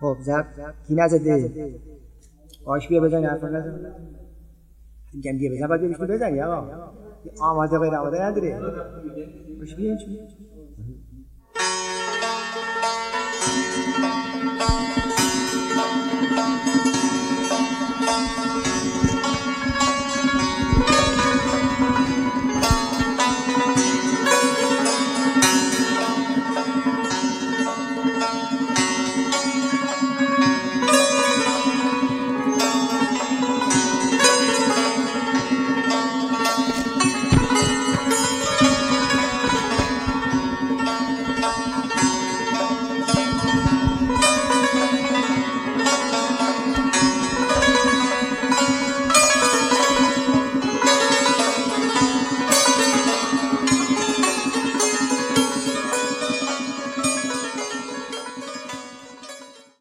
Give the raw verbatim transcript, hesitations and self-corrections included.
خب زب کی نزده باش بیا بزن حرف نزن میگم بیا بزن باید بیا بزنی آقا آماده غیر آماده نداره باش بیا